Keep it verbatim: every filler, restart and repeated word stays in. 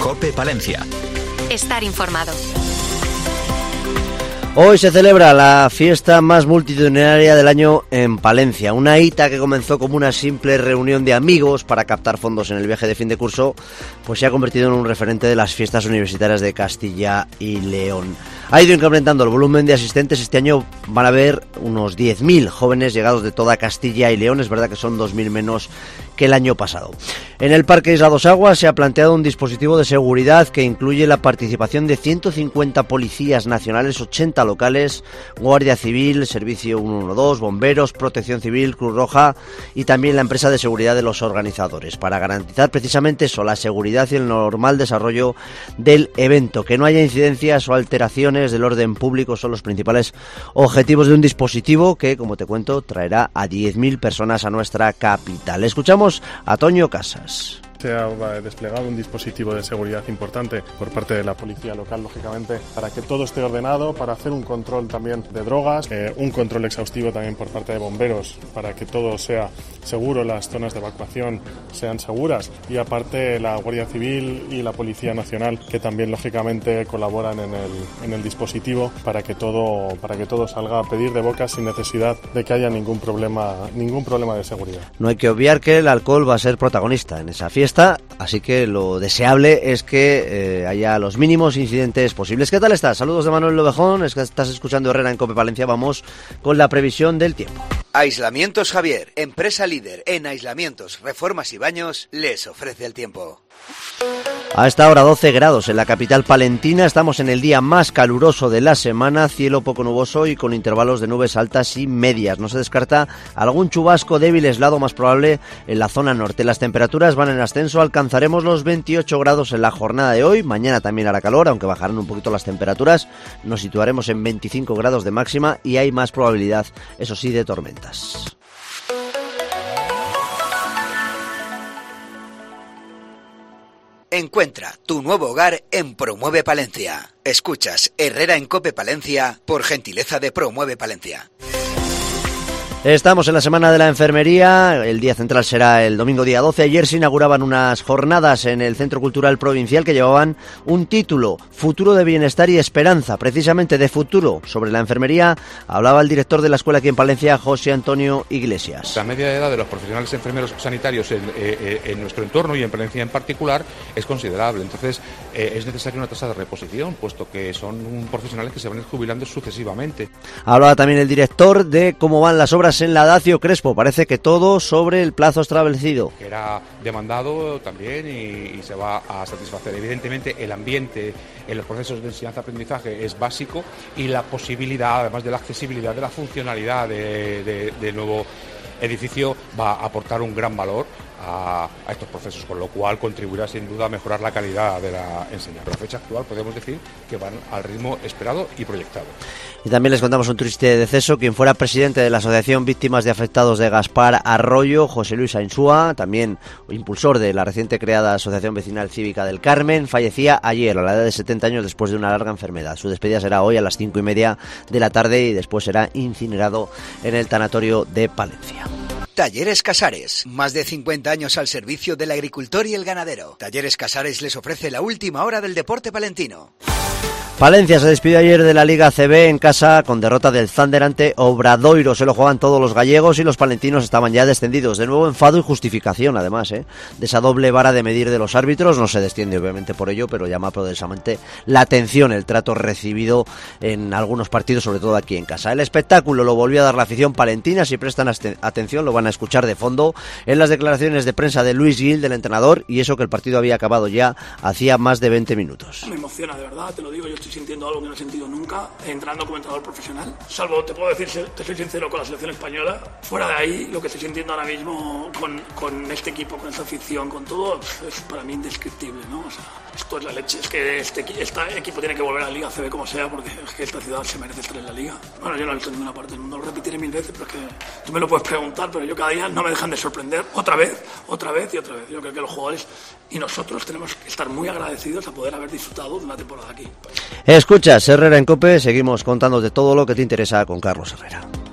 COPE Palencia. Estar informado. Hoy se celebra la fiesta más multitudinaria del año en Palencia. Una hita que comenzó como una simple reunión de amigos para captar fondos en el viaje de fin de curso, pues se ha convertido en un referente de las fiestas universitarias de Castilla y León. Ha ido incrementando el volumen de asistentes. Este año van a haber unos diez mil jóvenes llegados de toda Castilla y León. Es verdad que son dos mil menos que el año pasado. En el Parque Isla Dos Aguas se ha planteado un dispositivo de seguridad que incluye la participación de ciento cincuenta policías nacionales, ochenta locales, Guardia Civil, Servicio ciento doce, bomberos, Protección Civil, Cruz Roja y también la empresa de seguridad de los organizadores, para garantizar precisamente eso, la seguridad y el normal desarrollo del evento. Que no haya incidencias o alteraciones del orden público son los principales objetivos de un dispositivo que, como te cuento, traerá a diez mil personas a nuestra capital. Escuchamos a Toño Casas. Se ha desplegado un dispositivo de seguridad importante por parte de la policía local, lógicamente, para que todo esté ordenado, para hacer un control también de drogas, eh, un control exhaustivo también por parte de bomberos, para que todo sea seguro, las zonas de evacuación sean seguras, y aparte la Guardia Civil y la Policía Nacional, que también lógicamente colaboran en el, en el dispositivo para que todo, para que todo salga a pedir de boca sin necesidad de que haya ningún problema, ningún problema de seguridad. No hay que obviar que el alcohol va a ser protagonista en esa fiesta. Así que lo deseable es que eh, haya los mínimos incidentes posibles. ¿Qué tal estás? Saludos de Manuel Lobejón, es que estás escuchando Herrera en COPE Palencia. Vamos con la previsión del tiempo. Aislamientos Javier, empresa líder en aislamientos, reformas y baños, les ofrece el tiempo. A esta hora doce grados en la capital palentina, estamos en el día más caluroso de la semana, cielo poco nuboso y con intervalos de nubes altas y medias. No se descarta algún chubasco débil aislado más probable en la zona norte. Las temperaturas van en ascenso, alcanzaremos los veintiocho grados en la jornada de hoy, mañana también hará calor, aunque bajarán un poquito las temperaturas, nos situaremos en veinticinco grados de máxima y hay más probabilidad, eso sí, de tormentas. Encuentra tu nuevo hogar en Promueve Palencia. Escuchas Herrera en COPE Palencia por gentileza de Promueve Palencia. Estamos en la Semana de la Enfermería, el día central será el domingo día doce. Ayer se inauguraban unas jornadas en el Centro Cultural Provincial que llevaban un título, Futuro de Bienestar y Esperanza. Precisamente de futuro sobre la enfermería hablaba el director de la escuela aquí en Palencia, José Antonio Iglesias. La media de edad de los profesionales enfermeros sanitarios en, eh, en nuestro entorno y en Palencia en particular es considerable. Entonces eh, es necesaria una tasa de reposición, puesto que son profesionales que se van a ir jubilando sucesivamente. Hablaba también el director de cómo van las obras en la Dacio Crespo, parece que todo sobre el plazo establecido. Era demandado también y, y se va a satisfacer. Evidentemente el ambiente en los procesos de enseñanza-aprendizaje es básico y la posibilidad, además de la accesibilidad, de la funcionalidad de, de, del nuevo edificio va a aportar un gran valor a, a estos procesos, con lo cual contribuirá sin duda a mejorar la calidad de la enseñanza. Pero a la fecha actual podemos decir que van al ritmo esperado y proyectado. Y también les contamos un triste deceso, quien fuera presidente de la Asociación Víctimas de Afectados de Gaspar Arroyo, José Luis Ainsúa, también impulsor de la reciente creada Asociación Vecinal Cívica del Carmen, fallecía ayer a la edad de setenta años después de una larga enfermedad. Su despedida será hoy a las cinco y media de la tarde y después será incinerado en el tanatorio de Palencia. Talleres Casares, más de cincuenta años al servicio del agricultor y el ganadero. Talleres Casares les ofrece la última hora del deporte palentino. Palencia se despidió ayer de la Liga C B en casa con derrota del Thunder ante Obradoiro. Se lo juegan todos los gallegos y los palentinos estaban ya descendidos. De nuevo enfado y justificación, además, ¿eh? de esa doble vara de medir de los árbitros. No se desciende obviamente por ello, pero llama poderosamente la atención el trato recibido en algunos partidos, sobre todo aquí en casa. El espectáculo lo volvió a dar la afición palentina. Si prestan atención lo van a escuchar de fondo en las declaraciones de prensa de Luis Gil, del entrenador, y eso que el partido había acabado ya hacía más de veinte minutos. Me emociona, de verdad, te lo digo, yo estoy sintiendo algo que no he sentido nunca entrando como entrenador profesional. Salvo, te puedo decir, te soy sincero, con la selección española. Fuera de ahí, lo que estoy sintiendo ahora mismo con, con este equipo, con esta afición, con todo, es para mí indescriptible, ¿no? O sea, esto es la leche. Es que este, este equipo tiene que volver a la Liga C B como sea, porque es que esta ciudad se merece estar en la Liga. Bueno, yo no lo he visto en ninguna parte del mundo, lo repetiré mil veces, pero es que tú me lo puedes preguntar, pero yo cada día no me dejan de sorprender otra vez, otra vez y otra vez. Yo creo que los jugadores y nosotros tenemos que estar muy agradecidos a poder haber disfrutado de una temporada aquí. Escuchas Herrera en COPE, seguimos contándote todo lo que te interesa con Carlos Herrera.